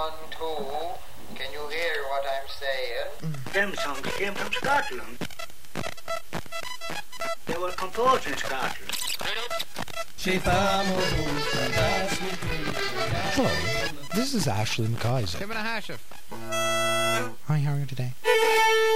1, 2. Can you hear what I'm saying? Them songs came from Scotland. They were composed in Scotland. Hello, this is Ashlyn Kaiser. Kevin Hashif. Hi, how are you today?